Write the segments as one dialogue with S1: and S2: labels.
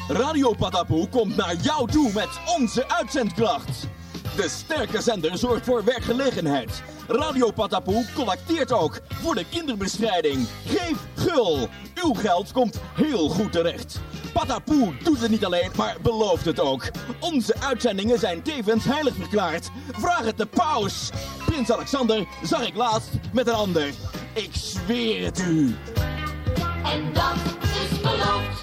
S1: Radio Patapoe komt naar jou toe met onze uitzendkracht. De sterke zender zorgt voor werkgelegenheid. Radio Patapoe collecteert ook voor de kinderbestrijding. Geef gul. Uw geld komt heel goed terecht. Patapoe doet het niet alleen, maar belooft het ook. Onze uitzendingen zijn tevens heilig verklaard. Vraag het de paus. Prins Alexander zag ik laatst met een ander. Ik zweer het u.
S2: En dat is beloofd.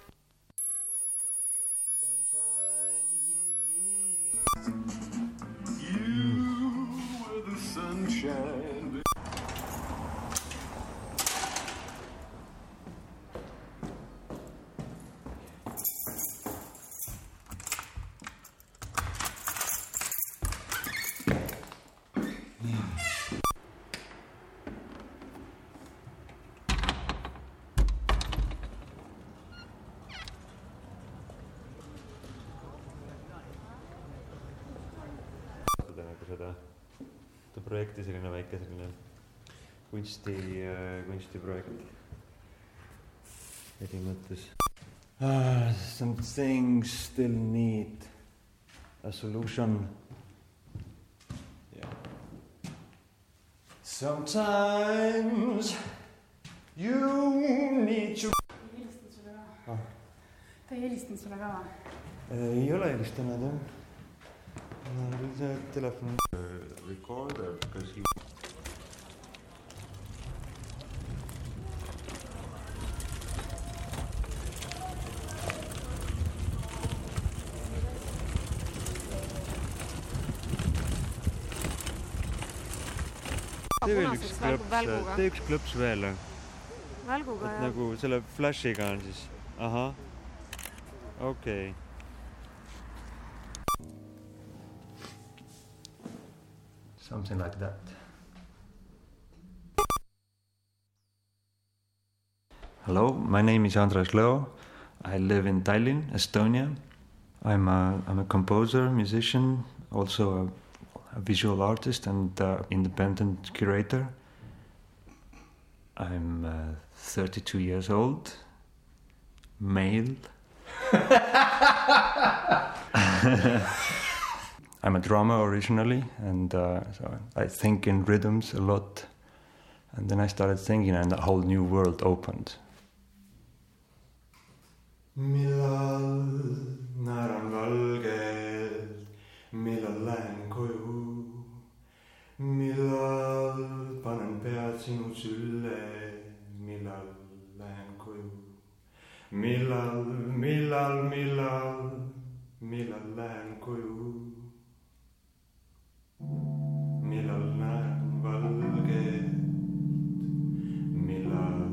S3: seda projekti selline väike kunstiprojekt eri mõttes. Some things still need a solution. Yeah. Sometimes you need to...
S4: Ta ei helistanud sulle ka või?
S3: Ei ole helistanud, jah. Telefon. Recorder, because he... Tee üks klõps veel.
S4: Välguga, jah.
S3: Nagu selle flashiga on siis. Aha. Okei. Something like that. Hello, my name is Andres Leo. I live in Tallinn, Estonia. I'm a composer, musician, also a visual artist and independent curator. I'm 32 years old, male. I'm a drummer originally, and so I think in rhythms a lot. And then I started thinking, and a whole new world opened. Millal naeran valgelt, millal lähen koju, millal panen pead sinu sülle, millal lähen koju, millal lähen koju. Millal näen valget, millal,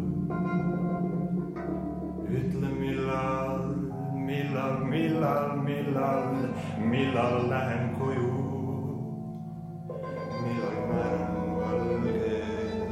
S3: ütle millal lähen koju, millal näen valget.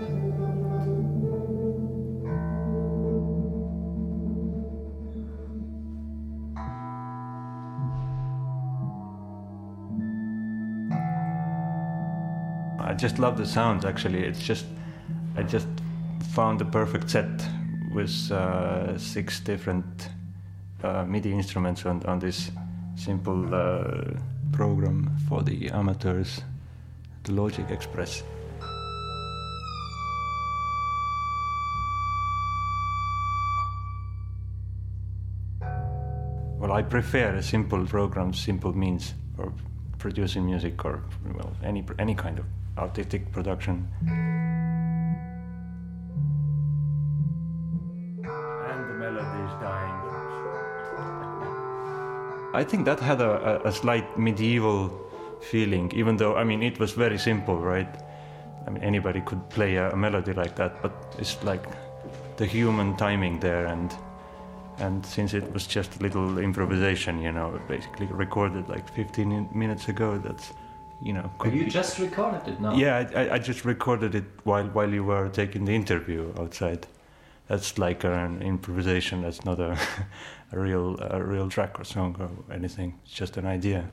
S3: I just love the sounds, actually. I just found the perfect set with 6 different MIDI instruments on this simple program for the amateurs, the Logic Express. Well, I prefer simple programs, simple means for producing music or, well, any kind of artistic production. And the melody is dying. I think that had a slight medieval feeling, even though, I mean, it was very simple, right? I mean, anybody could play a melody like that, but it's like the human timing there, and since it was just a little improvisation, you know, basically recorded like 15 minutes ago, that's, you know...
S5: Have you just recorded it now?
S3: Yeah, I just recorded it while you were taking the interview outside. That's like an improvisation, that's not a real track or song or anything, it's just an idea.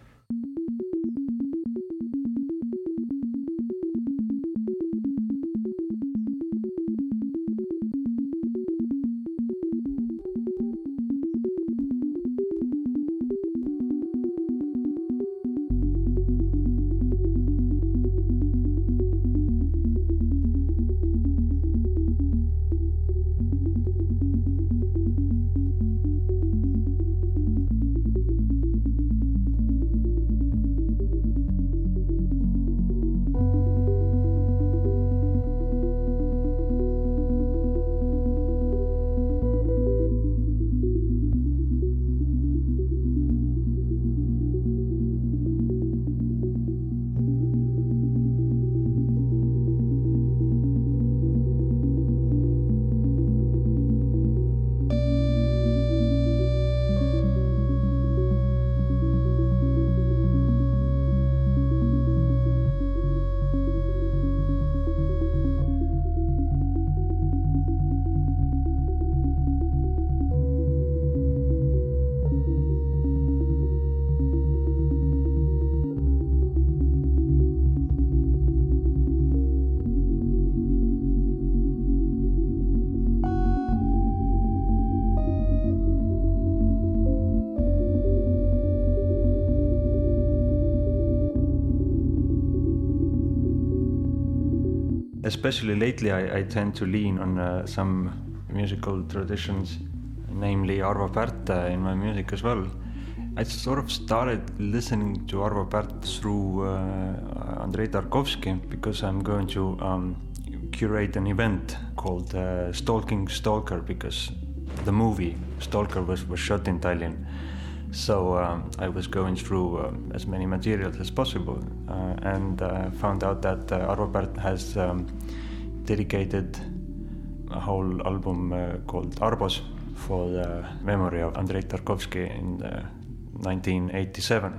S3: Especially lately, I tend to lean on some musical traditions, namely Arvo Pärt in my music as well. I sort of started listening to Arvo Pärt through Andrei Tarkovsky because I'm going to curate an event called Stalking Stalker, because the movie Stalker was shot in Tallinn. So I was going through as many materials as possible and found out that Arvo Pärt has dedicated a whole album called Arbos for the memory of Andrei Tarkovsky in 1987.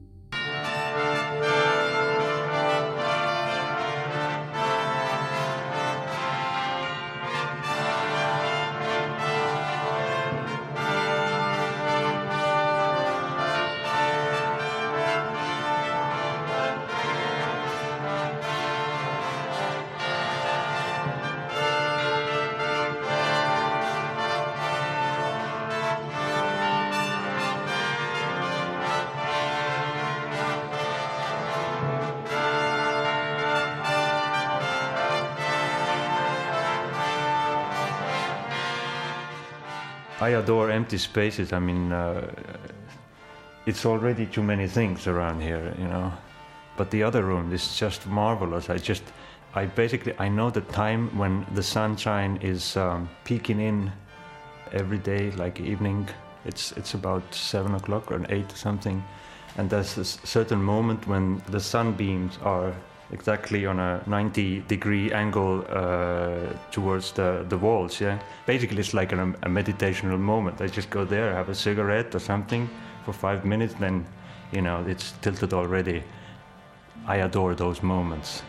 S3: I adore empty spaces. I mean, it's already too many things around here, you know. But the other room is just marvelous. I know the time when the sunshine is peeking in every day, like evening. It's about 7 o'clock or 8 or something. And there's a certain moment when the sunbeams are exactly on a 90-degree angle towards the walls, yeah. Basically, it's like a meditational moment. I just go there, have a cigarette or something for 5 minutes, then, you know, it's tilted already. I adore those moments.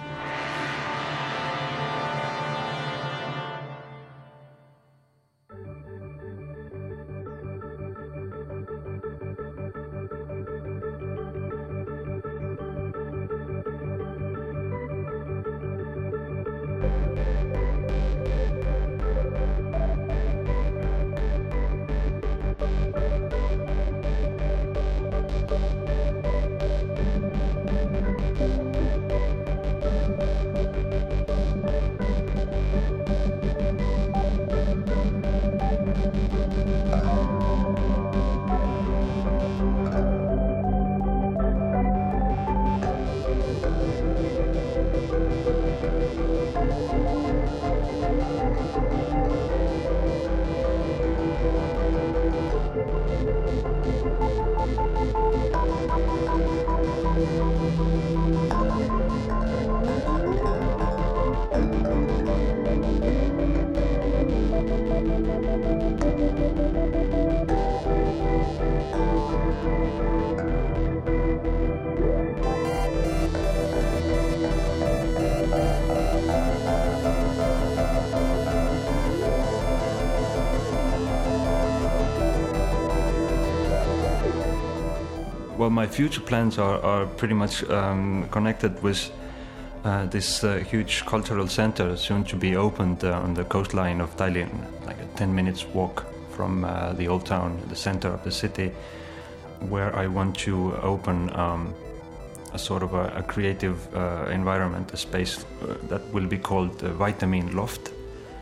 S3: Well, my future plans are pretty much connected with this huge cultural center soon to be opened on the coastline of Tallinn, like a 10 minutes walk from the old town, the center of the city, where I want to open a sort of a creative environment, a space that will be called Vitamin Loft,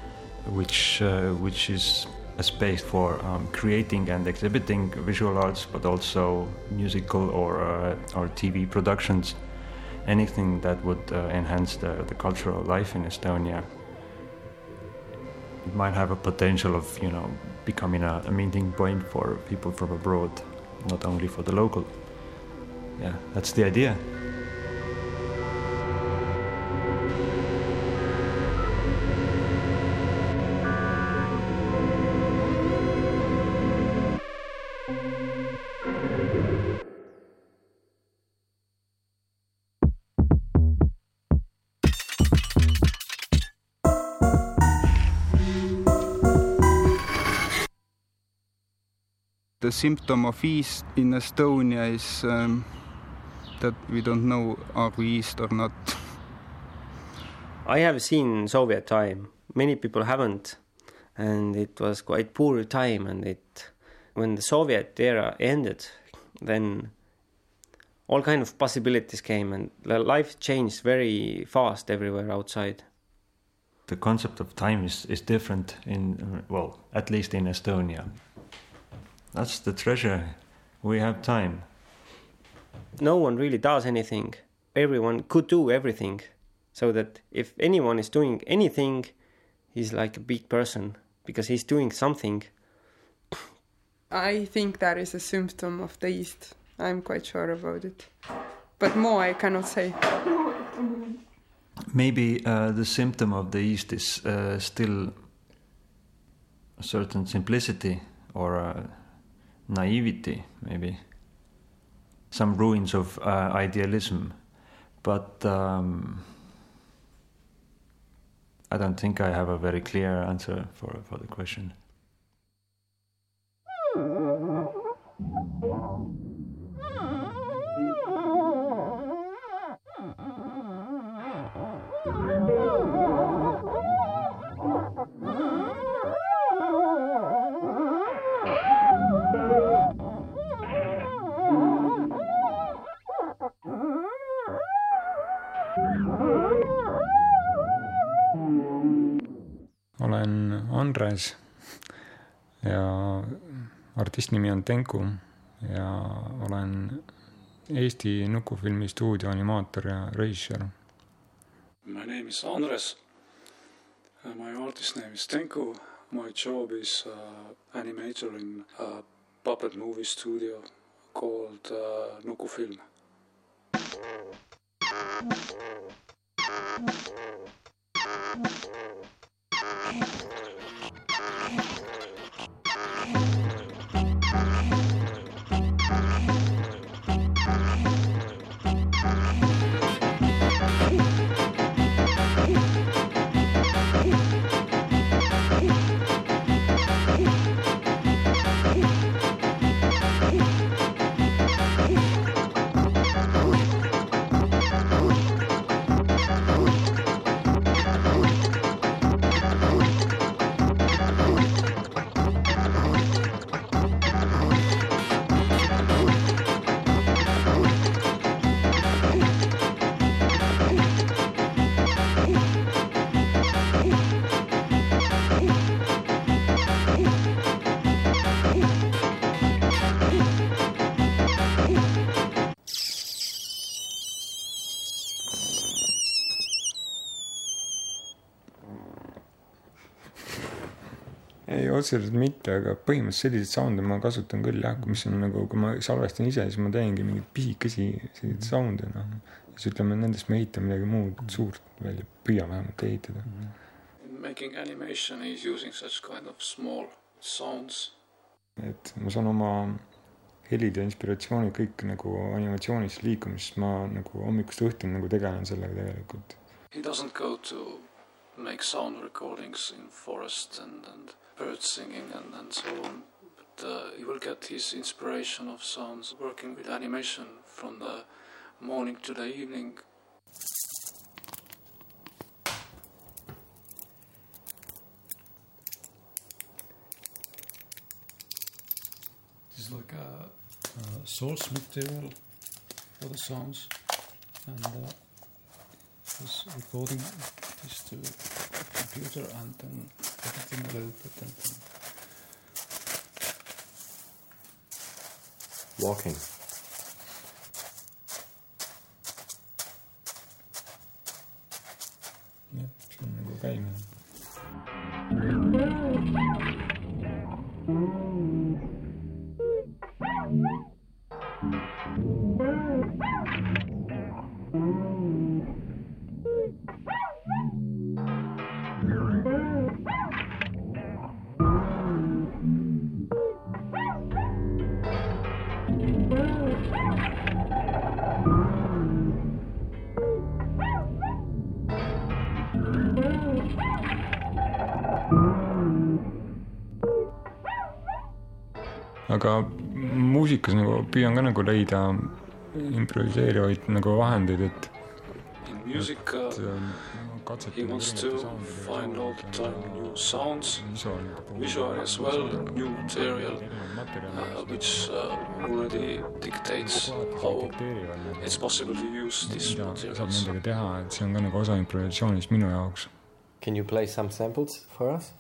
S3: which is a space for creating and exhibiting visual arts, but also musical or TV productions, anything that would enhance the cultural life in Estonia. It might have a potential of, you know, becoming a meeting point for people from abroad, not only for the local. Yeah, that's the idea.
S6: The symptom of East in Estonia is that we don't know are we East or not.
S7: I have seen Soviet time. Many people haven't, and it was quite poor time. And when the Soviet era ended, then all kind of possibilities came, and life changed very fast everywhere outside.
S3: The concept of time is different in, well, at least in Estonia. That's the treasure. We have time.
S7: No one really does anything. Everyone could do everything. So that if anyone is doing anything, he's like a big person because he's doing something.
S8: I think that is a symptom of the East. I'm quite sure about it. But more I cannot say.
S3: Maybe the symptom of the East is still a certain simplicity or naivety, maybe. Some ruins of idealism. But I don't think I have a very clear answer for the question.
S9: Olen Andres ja artisti nimi on Tenku ja olen Eesti nukufilmi stuudio animaator ja režissöör.
S10: My name is Andres. My artist name is Tenku. My job is animator in a puppet movie studio called Nukufilm.
S9: Ei, otseselt mitte, aga põhimõtteliselt sellised sound'e ma kasutan küll jah, mis on nagu, kui ma salvestan ise, siis ma teengi mingeid pisikesi sellised sound'e, noh. Siis ütleme, nendest me ehitan midagi muud suurt välja, püüame vähemalt ehitada.
S10: Making animation is using such kind of small sounds.
S9: Et ma saan oma helid ja inspiratsioonid kõik nagu animatsioonis liikumis, ma nagu hommikust õhtuni nagu tegelen sellega tegelikult.
S10: He doesn't go to make sound recordings in forest and birds singing and so on. But he will get his inspiration of sounds working with animation from the morning to the evening. This is like a source material for the sounds, and this recording is to the computer and then editing a little bit and then
S11: walking.
S9: Yeah, see on nagu käimine. Aga muusikas nagu püüan ka nagu leida improviseerivaid nagu vahendeid, et
S10: in music he wants to find all the time new sounds, visual as well, new material, which already dictates how it's possible to use these materials.
S9: saab nendega teha, et see on ka nagu osa improvisatsioonist minu jaoks.
S7: Can you play some samples for us?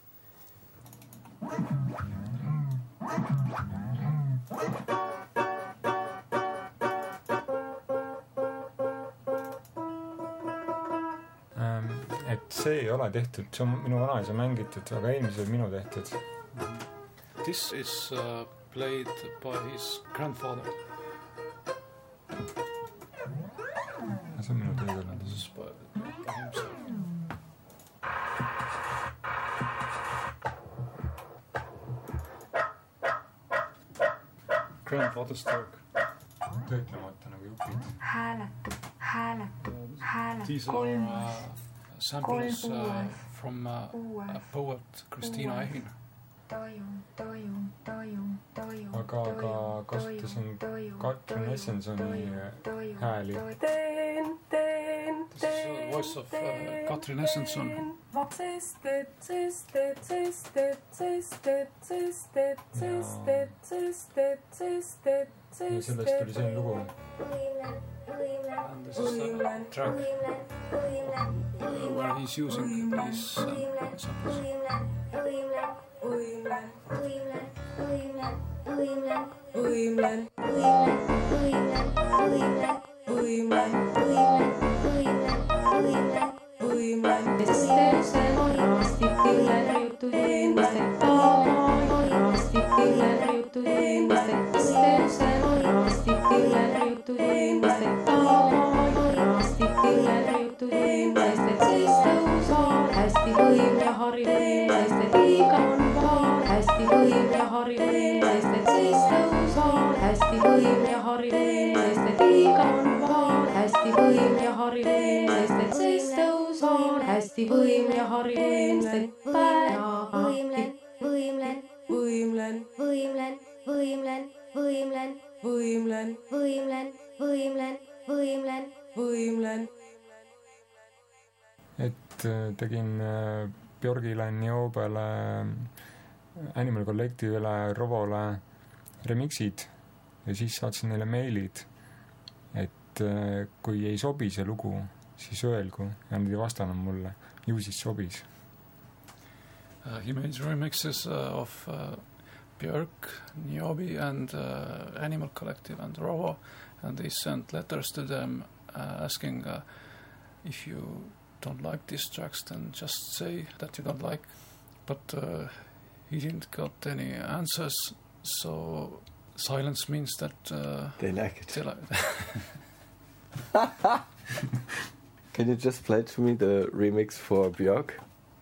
S9: Et see ei ole tehtud, see on minu vanaisa mängitud, aga eelmised minu tehtud.
S10: This is played by his grandfather.
S9: See on minu töökõne.
S10: This is by himself. Grandfather's talk.
S9: Töötlemata nagu jupid.
S4: Hääled.
S10: These are samples from a poet, Kristina Ehin.
S9: Aga kasutasin Katrin Essensoni hääli.
S10: This is the voice of Katrin Essenson.
S9: Ja sellest tuli selline lugu.
S10: And this is the track where he's using these samples.
S9: Tegin Björgile, Niobele, Animal Collective'ile, Rovole remixid ja siis saatsin neile meilid, et kui ei sobi see lugu, siis öelgu ja nad ei vastanud mulle, ju siis sobis.
S10: He made remixes of Björk, Niobe and Animal Collective and Rovo, and they sent letters to them asking if you don't like these tracks, then just say that you don't like. But he didn't got any answers, so silence means that
S7: they like it.
S10: They like
S7: it. Can you just play to me the remix for Björk?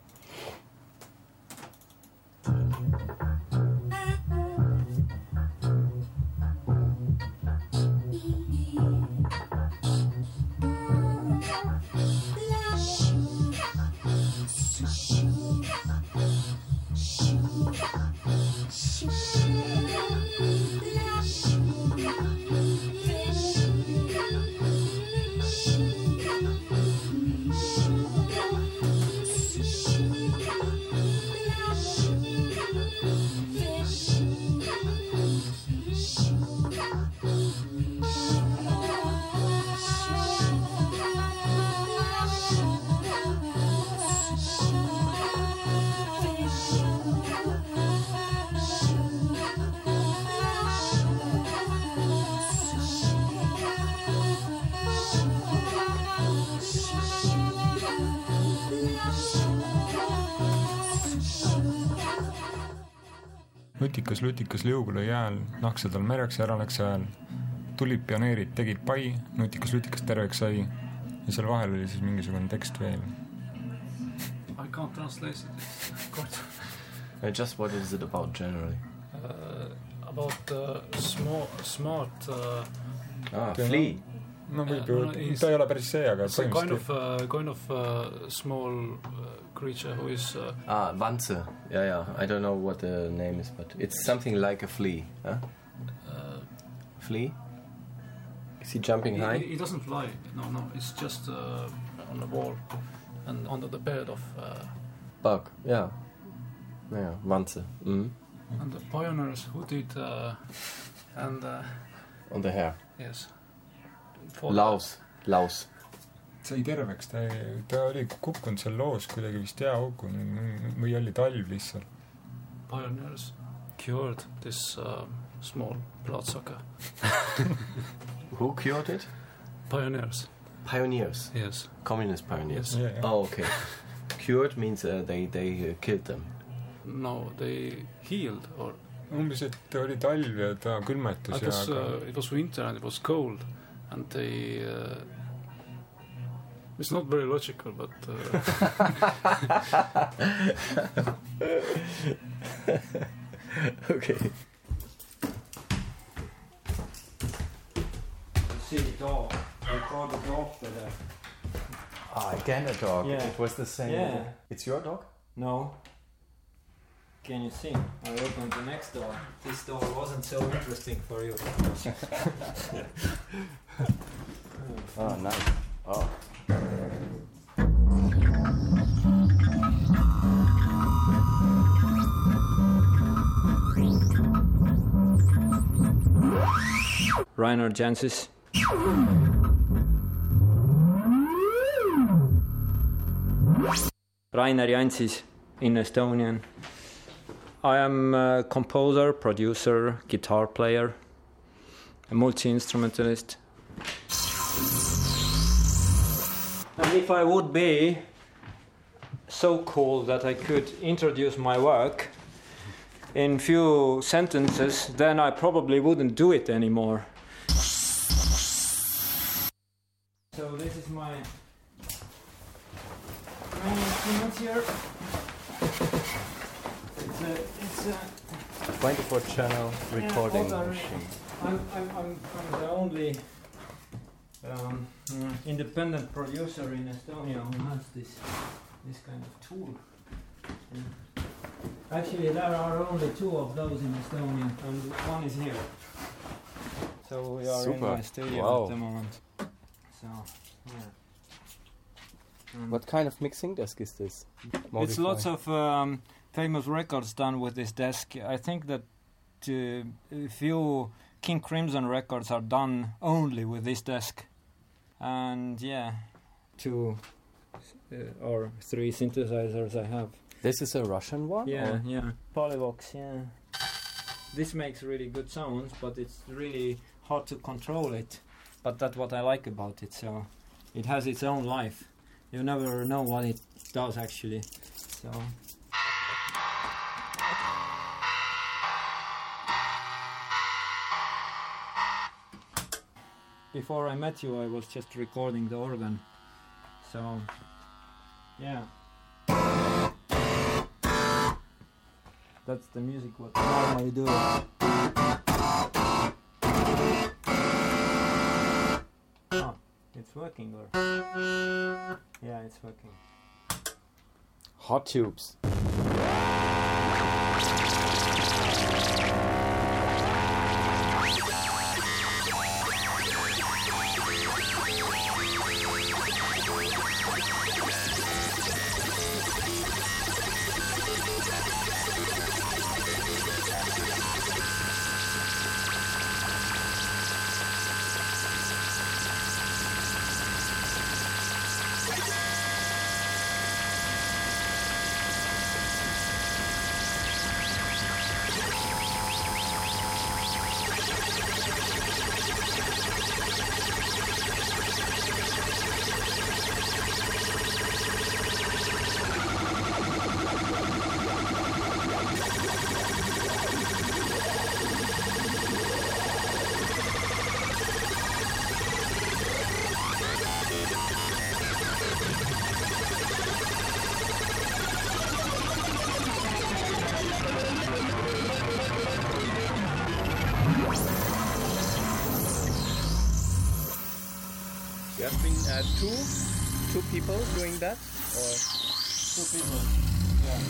S9: Lutikas liugule jääl, naksa tal mereks ja ära läks hääl. Tulid pioneerid, tegid pai, lutikas terveks sai ja seal vahel oli siis mingisugune tekst veel.
S10: I can't translate it.
S7: Just what is it about generally?
S10: About smart
S7: flea.
S9: No võib ju, ta ei ole päris see, aga
S10: kind of small creature who is
S7: Wanze. Yeah. I don't know what the name is, but it's something like a flea. Huh? Flea? Is he jumping high?
S10: He doesn't fly. No. It's just on the wall. and under the bed of
S11: bug. Yeah, Wanze. Mm.
S10: And the pioneers who did and
S11: on the hair.
S10: Yes.
S11: Laus.
S9: sai terveks, ta oli kukkunud seal loos kuidagi vist jääauku või oli talv lihtsalt.
S10: Pioneers cured this small bloodsucker.
S11: Who cured it?
S10: Pioneers.
S11: Yes. Communist pioneers.
S10: Yes.
S9: Yeah.
S11: Oh, okay. Cured means they killed them.
S10: No, they healed or.
S9: Umbes, et oli talv ja ta külmetus
S10: it was winter and it was cold and they it's not very logical, but
S11: okay.
S7: See the dog. I called the dog for that.
S11: Again a dog.
S7: Yeah.
S11: It was the same.
S7: Yeah.
S11: It's your dog?
S7: No. Can you see? I opened the next door. This door wasn't so interesting for you.
S11: Oh, nice. Oh.
S7: Rainer Jansis. Rainer Jansis in Estonian. I am a composer, producer, guitar player, a multi-instrumentalist. And if I would be so cool that I could introduce my work in few sentences, then I probably wouldn't do it anymore. So this is my main instrument here. It's a
S11: 24-channel recording machine.
S7: I'm the only independent producer in Estonia who has this kind of tool. Actually, there are only 2 of those in Estonia, and one is here. So we are in my studio at the moment. So, yeah.
S11: What kind of mixing desk is this?
S7: It's lots of famous records done with this desk. I think that a few King Crimson records are done only with this desk. And 2 or 3 synthesizers I have.
S11: This is a Russian one?
S7: Yeah. Polyvox, yeah. This makes really good sounds, but it's really hard to control it. But that's what I like about it, so it has its own life. You never know what it does actually. So before I met you, I was just recording the organ. So yeah. That's the music what I normally do. Oh, it's working or? Yeah, it's working.
S11: Hot tubes.
S12: There have been two people doing that, or
S7: 2 people. Yeah.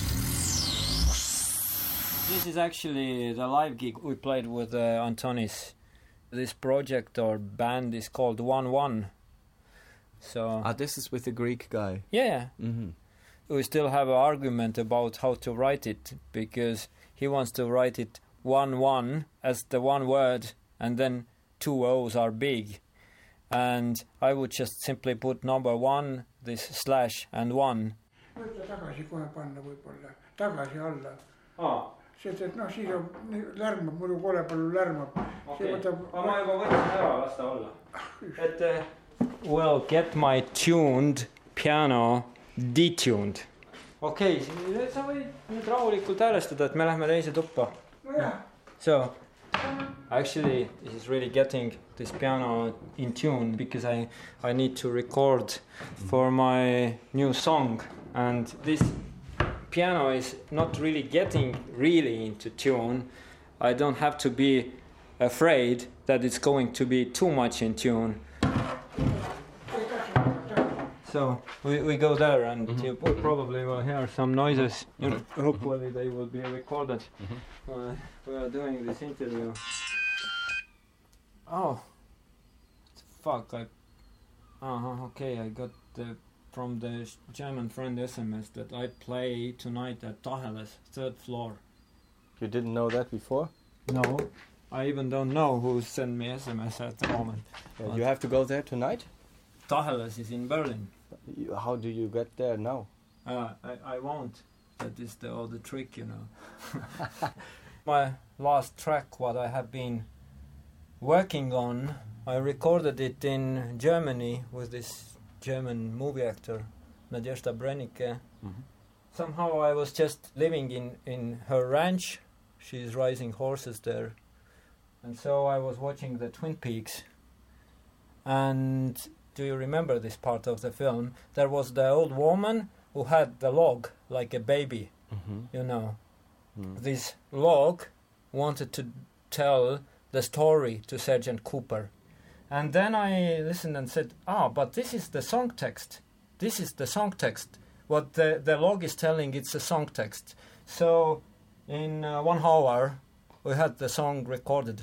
S7: This is actually the live gig we played with Antonis. This project or band is called 1-1. So
S11: this is with the Greek guy.
S7: yeah.
S11: Mm-hmm.
S7: We still have an argument about how to write it, because he wants to write it 1-1 as the one word, and then 2 O's are big. And I would just simply put number 1, this slash, and 1.
S13: Võtta tagasi kohe panna võib-olla, tagasi alla. Sest et noh, siis on, lärmab, muidu kole palju lärmab.
S7: Okay. Ma juba võtsin ära, las ta olla. Well, get my tuned piano detuned. Okei, sa võid nüüd rahulikult häälestada, et me lähme teise tuppa. So, actually, this is really getting this piano in tune, because I need to record for my new song, and this piano is not really getting really into tune. I don't have to be afraid that it's going to be too much in tune. So we go there, and you probably will hear some noises. Hopefully they will be recorded. We are doing this interview. Oh, fuck! Okay, I got from the German friend SMS that I play tonight at Taheles, 3rd floor.
S11: You didn't know that before?
S7: No, I even don't know who sent me SMS at the moment.
S11: You have to go there tonight?
S7: Taheles is in Berlin.
S11: How do you get there now?
S7: I won't. That is the trick, you know. My last track, what I have been working on, I recorded it in Germany with this German movie actor, Nadezhda Brennicke. Somehow I was just living in her ranch. She's raising horses there. And so I was watching the Twin Peaks. And do you remember this part of the film? There was the old woman who had the log like a baby, you know. This log wanted to tell the story to Sergeant Cooper. And then I listened and said, but this is the song text. This is the song text. What the log is telling, it's a song text. So in 1 hour, we had the song recorded.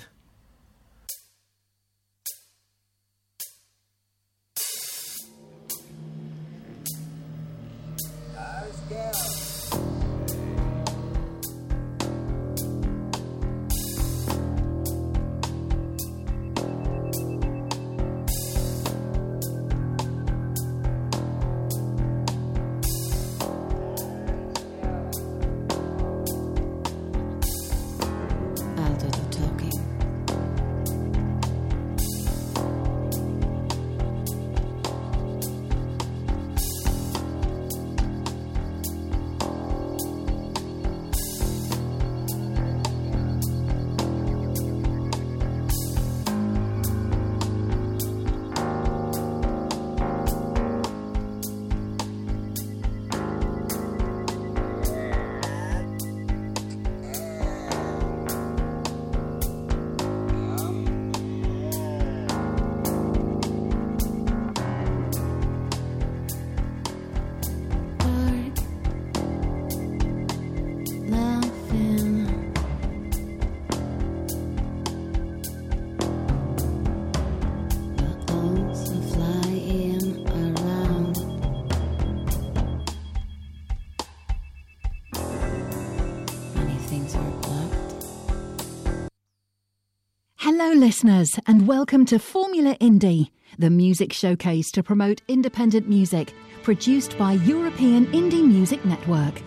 S14: Hello listeners, and welcome to Formula Indie, the music showcase to promote independent music, produced by European Indie Music Network.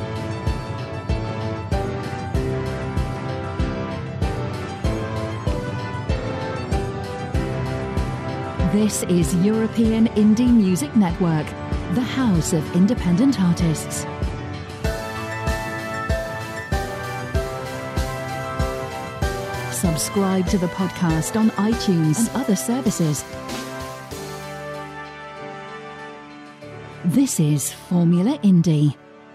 S14: This is European Indie Music Network, the house of independent artists. Subscribe to the podcast on iTunes and other services. This is Formula Indie.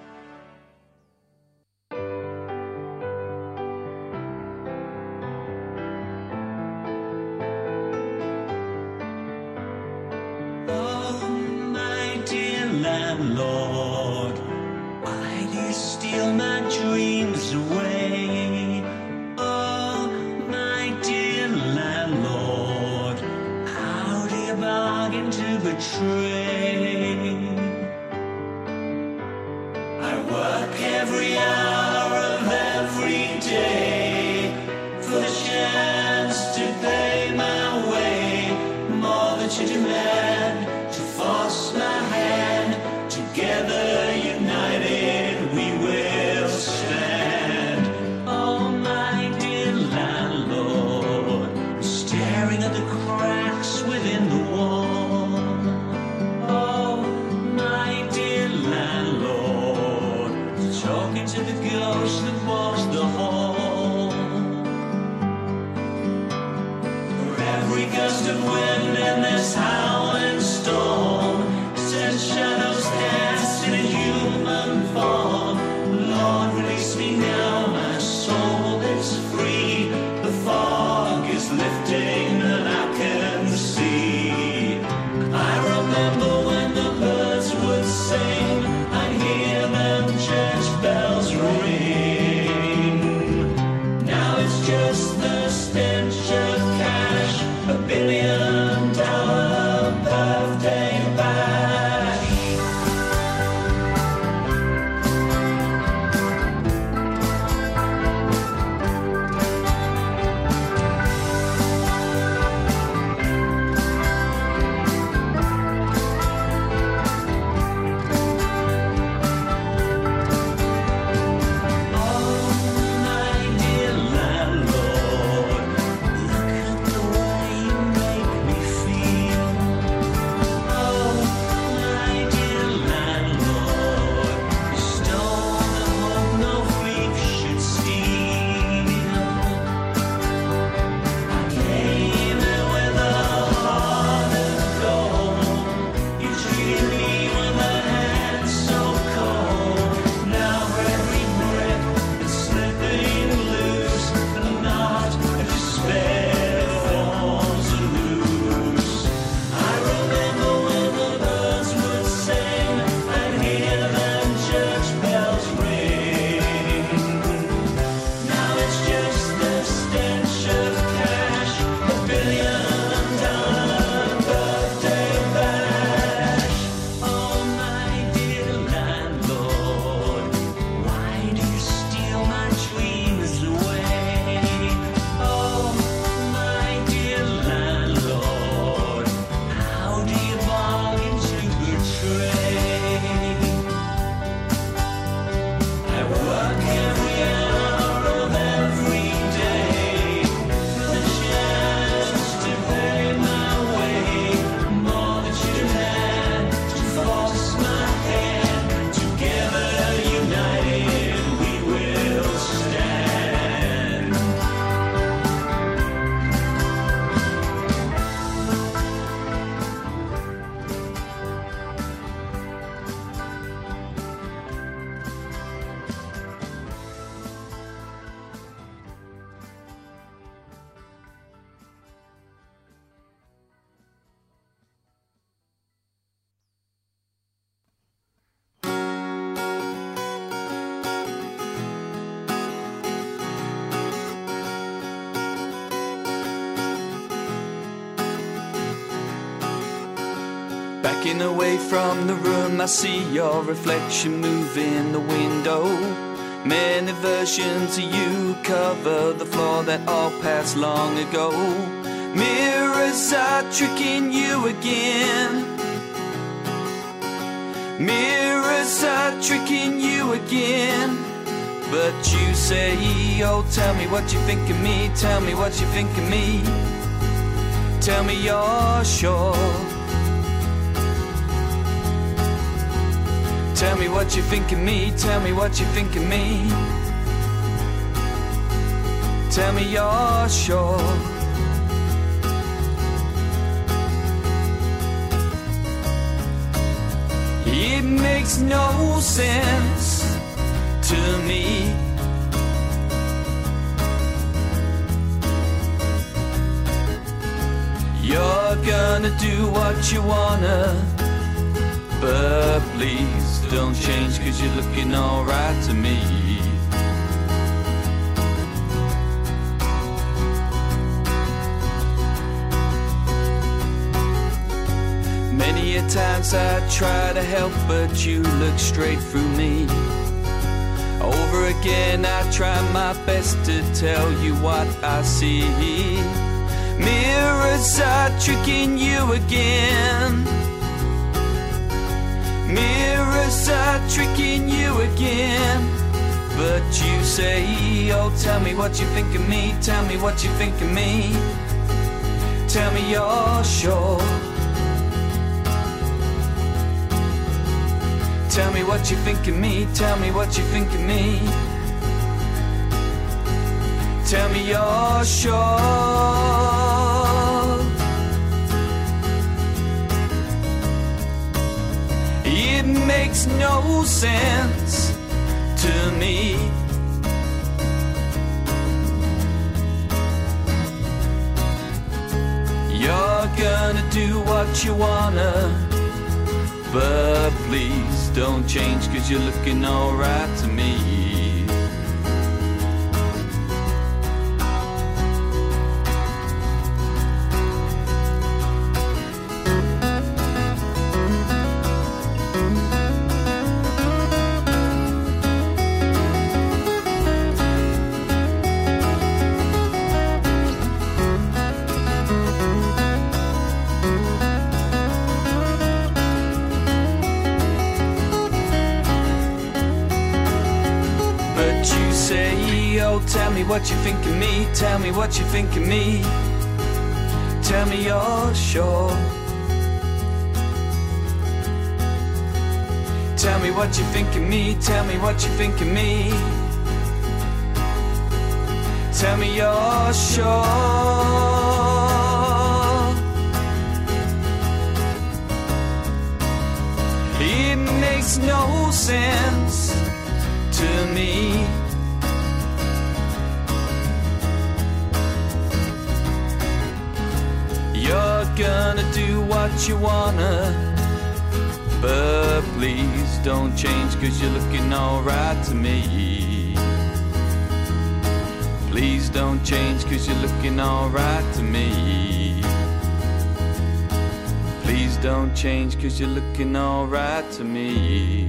S15: Oh, my dear landlord, why do you steal my dreams away? Oh, my dear landlord, how do you bargain to betray? betray. I work every hour of every day for the chance to pay my way. More than you demand, to force my hand. Together united we will stand. Oh my dear landlord, staring at the cracks within the wall. Oh my dear landlord, talking to the ghost that walks the hall. For every gust of wind in this howling storm sends shadows cast in a human form. Lord, release me now, my soul is free. The fog is lifting and I can see. I remember when the birds would sing, I'd hear them church bells ring. Now it's just the stench of cash, $1 billion birthday bash.
S16: Backing away from the room, I see your reflection move in the window. Many versions of you cover the floor that all passed long ago. Mirrors are tricking you again. Mirrors are tricking you again. But you say, oh, tell me what you think of me. Tell me what you think of me. Tell me you're sure. Tell me what you think of me. Tell me what you think of me. Tell me you're sure. It makes no sense to me. You're gonna do what you wanna, but please don't change, 'cause you're looking alright to me. Many a times I try to help, but you look straight through me. Over again I try my best to tell you what I see. Mirrors are tricking you again. Mirrors are tricking you again. But you say, oh, tell me what you think of me. Tell me what you think of me. Tell me you're sure. Tell me what you think of me. Tell me what you think of me. Tell me you're sure. It makes no sense to me. You're gonna do what you wanna, but please don't change, 'cause you're looking alright to me. Tell me what you think of me. Tell me what you think of me. Tell me you're sure. Tell me what you think of me. Tell me what you think of me. Tell me you're sure. It makes no sense to me. You're gonna do what you wanna, but please don't change, 'cause you're looking alright to me. Please don't change, 'cause you're looking alright to me. Please don't change, 'cause you're looking alright to me.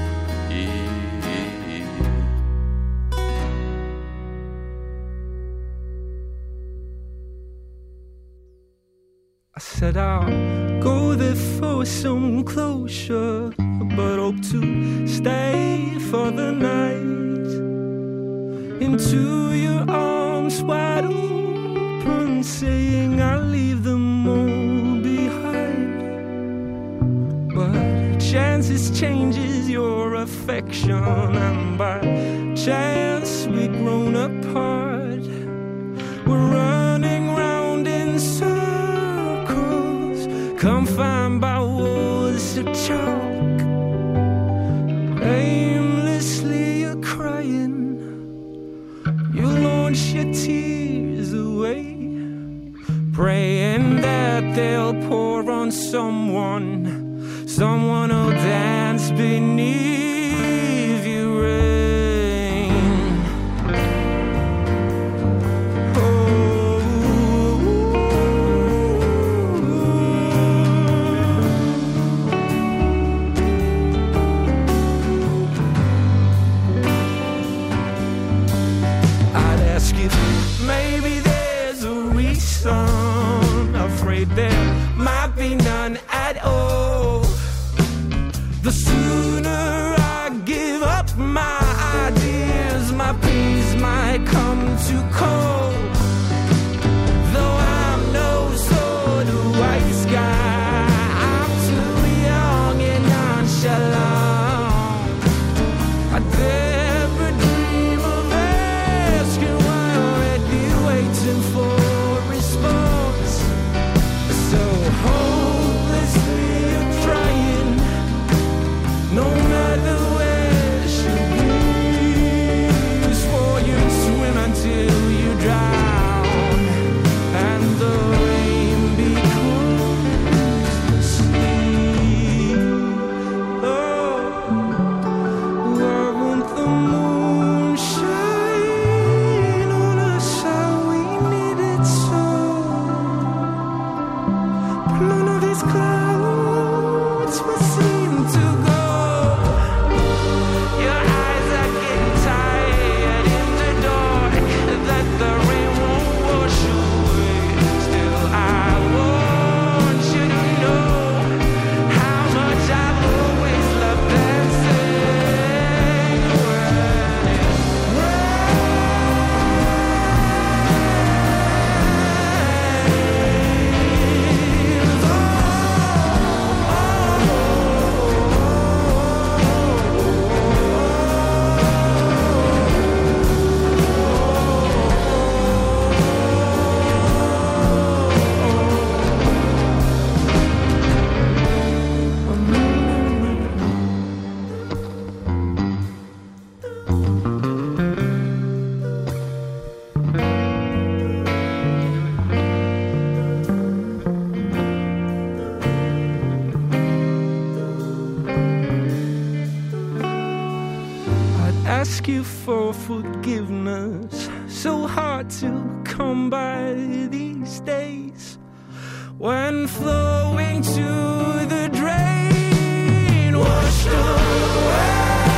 S17: I said I'll go there for some closure, but hope to stay for the night. Into your arms wide open, saying I'll leave them all behind. But chances changes your affection, and by chance we've grown apart. We're running round in circles, confined by walls of chalk. Aimlessly you're crying, you launch your tears away, praying that they'll pour on someone who'll dance beneath your rain. Maybe there's a reason, afraid there might be none at all. The sooner I give up my ideas, my peace might come to cold. Though I'm no sort of wise guy, I'm too young and nonchalant. I never dream of asking why already waiting for a response. So hopelessly you're trying, no matter where she be. Swore you'd swim until you you for forgiveness. So hard to come by these days. When flowing to the drain, washed away.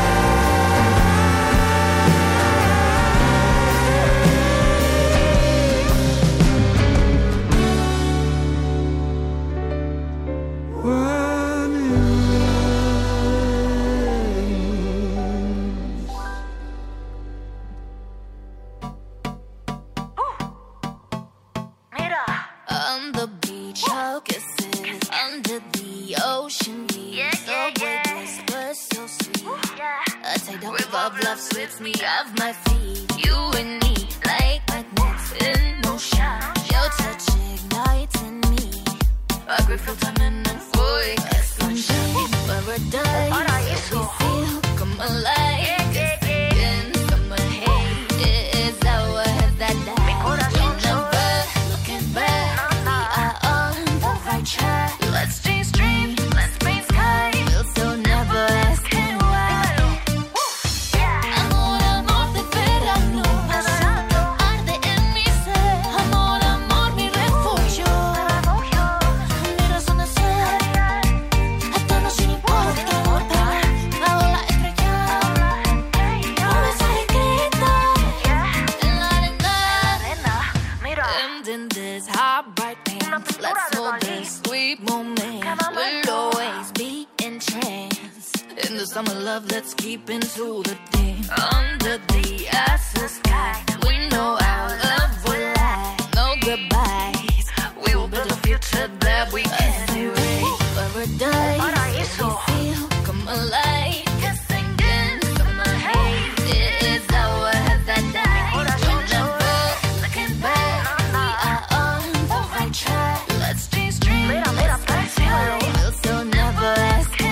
S18: Love sweeps me off my feet. You and me, like magnets in motion. Your touch ignites in me. A grateful time and for explosion. Paradise, we feel come alive. In summer haze, it is our heads that die. We're never looking back. We are on the right track. Let's chase dreams, let's raise sky. We'll so never ask why. Summer love, let's keep into the day. Under the azure sky, we know our love will lie. No goodbyes, we will build a future that we can erase. Paradise, we feel come alive. Kissing in summer haze, it is our heads that die. We're never looking back, we are on the right track. Let's chase dreams, let's go high. We'll so never ask why.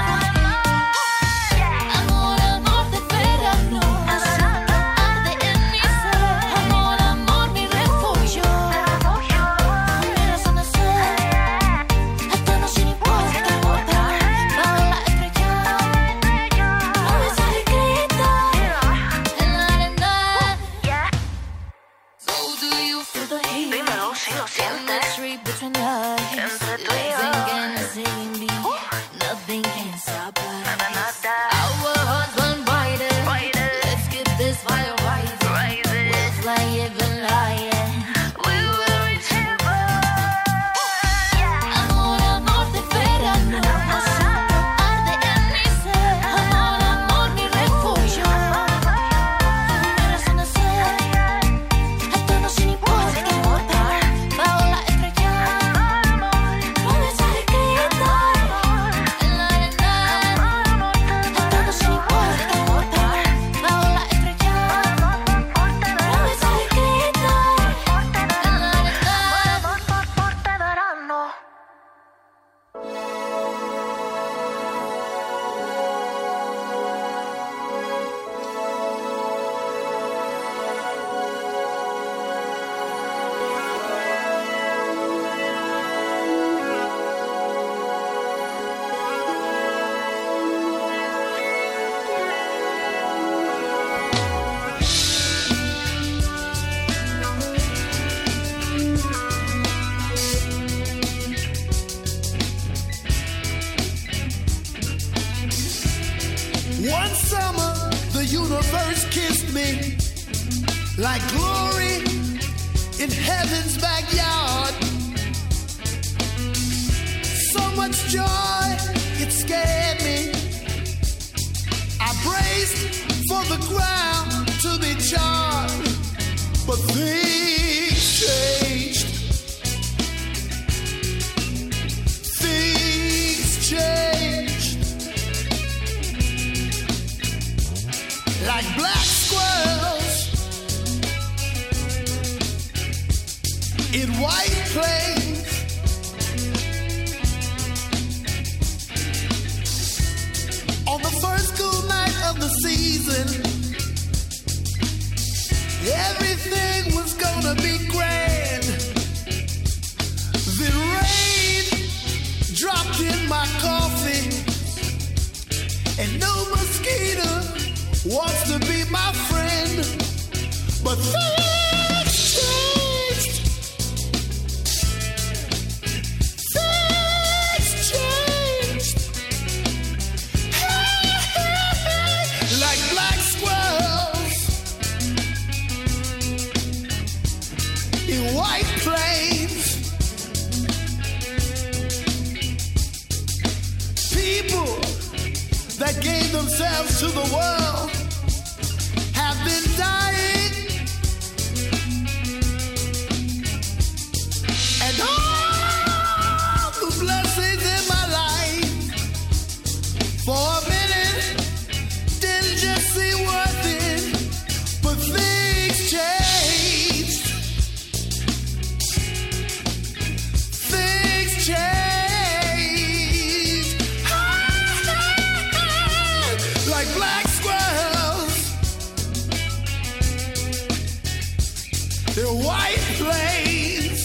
S19: universe kissed me like glory in heaven's backyard. So much joy, it scared me. I braced for the ground to be charred, but things changed. Things changed. Like black squirrels in white plains, on the first cool night of the season, everything was gonna be grand. Then rain dropped in my coffee, and no mosquito wants to be my friend, but things changed. Things changed. Hey, hey, hey. Like black squirrels in white plains. People that gave themselves to the world have been dying, and all the blessings in my life for a minute didn't just seem worth it, but things changed. Things changed. Like black squirrels in white plains.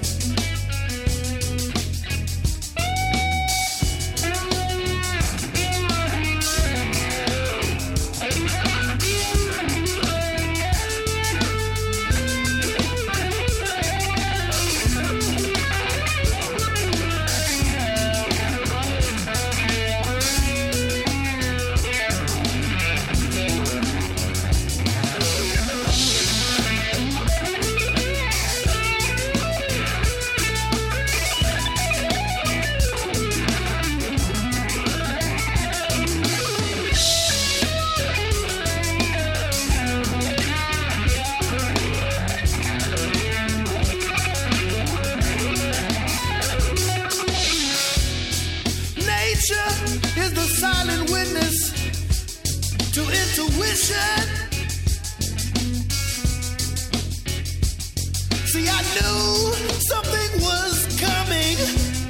S19: Nature is the silent witness to intuition. See, I knew something was coming,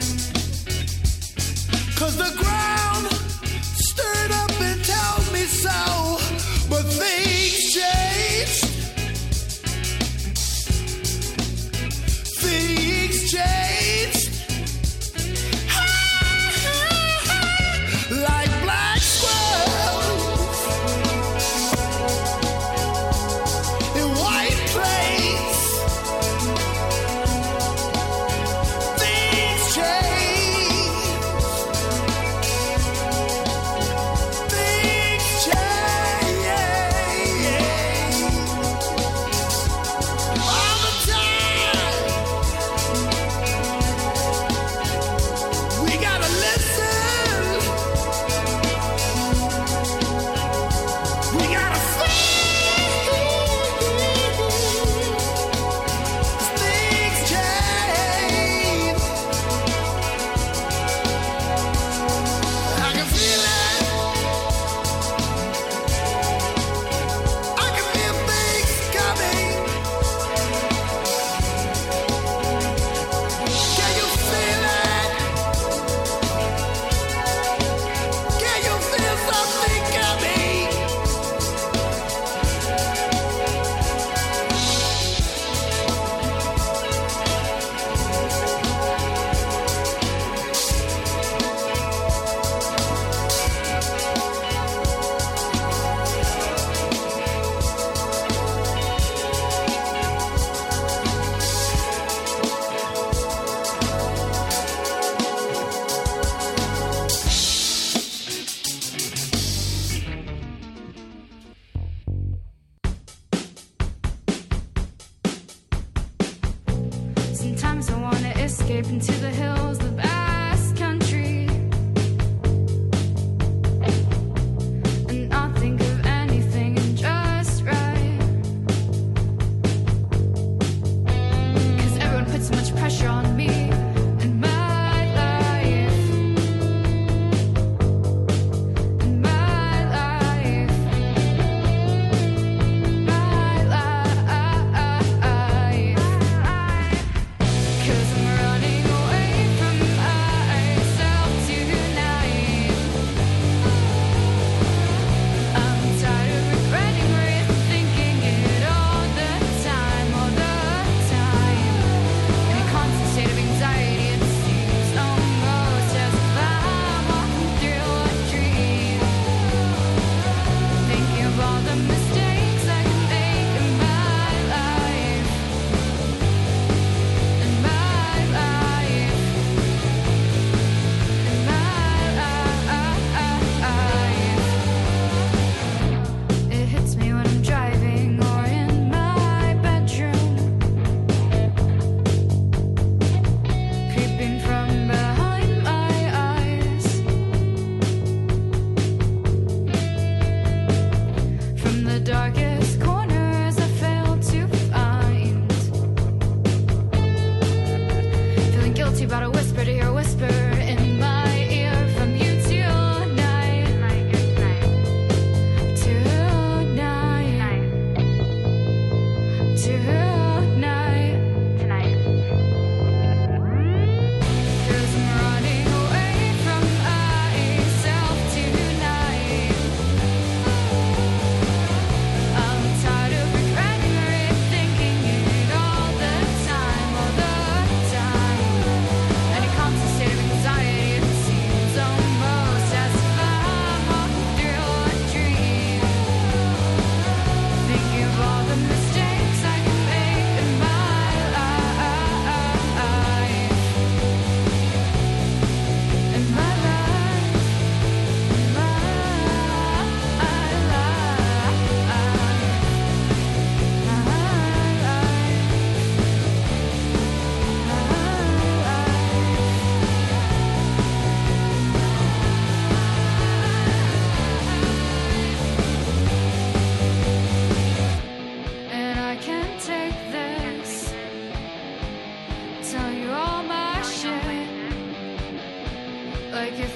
S19: 'cause the ground stirred up and told me so. But things changed. Things changed. Like black squirrels in white plains. Things change. Things change. All the time. We gotta listen. We gotta things change. I can feel it. I can feel things coming. Can you feel it? Can you feel something coming?
S18: Sometimes I wanna escape into the hills, the vast country, and not think of anything just right. 'Cause everyone puts so much pressure on me and my life, and my life, my life. 'Cause I'm running away from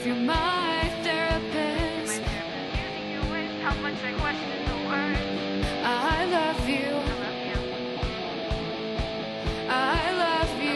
S20: if you're my therapist. How much I question the word. I love you. I love you.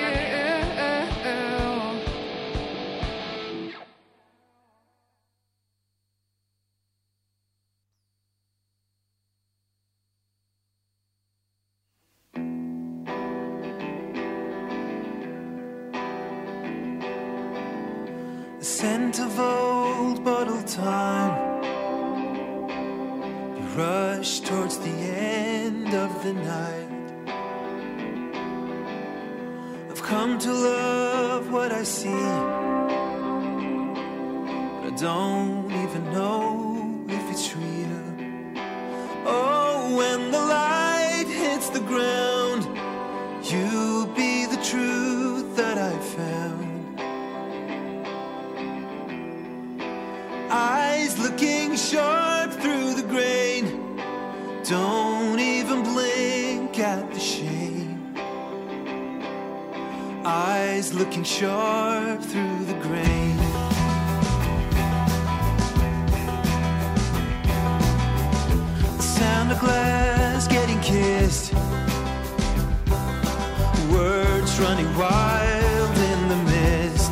S15: The scent of old bottled time. You rush towards the end of the night. I've come to love what I see, but I don't even know if it's real. Oh, when the light hits the ground, you'll be the truth that I found. Eyes looking sharp through the grain, don't even blink at the shame. Eyes looking sharp through the grain. The sound of glass getting kissed, words running wild in the mist.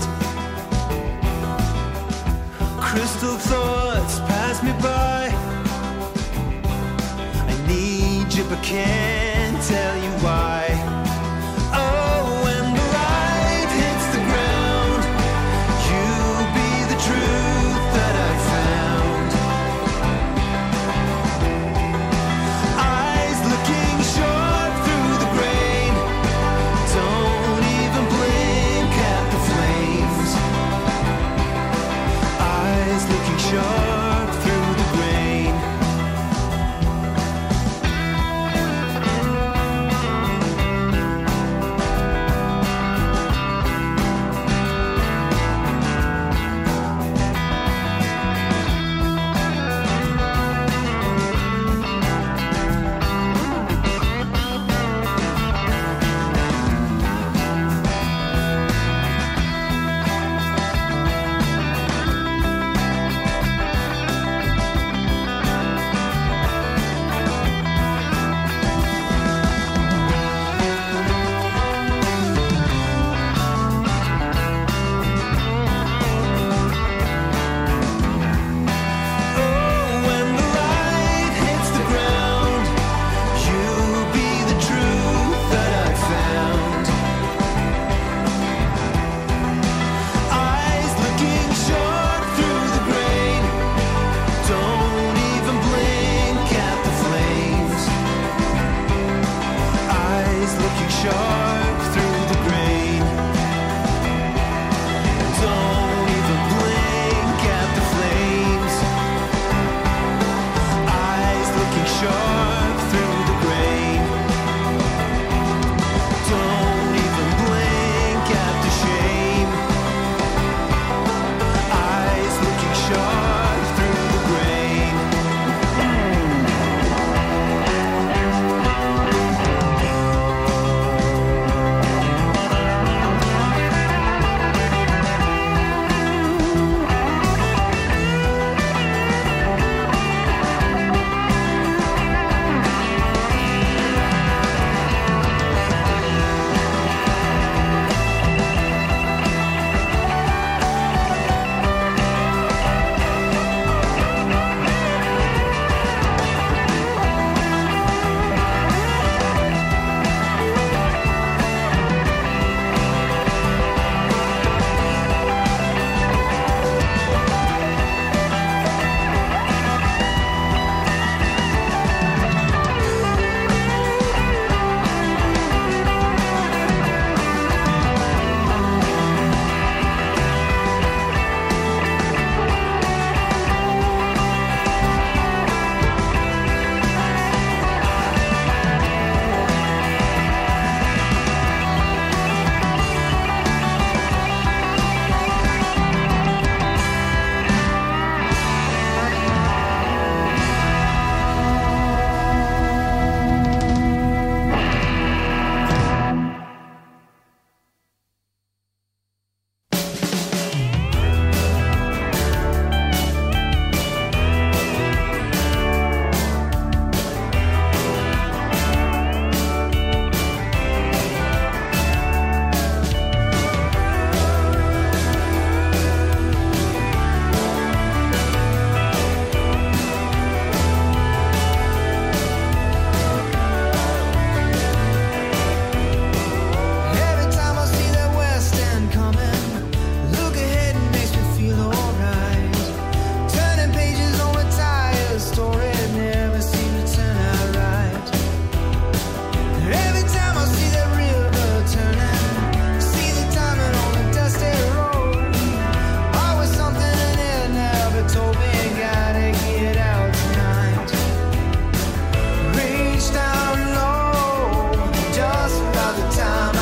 S15: Crystal thoughts pass me by. I need you but can't tell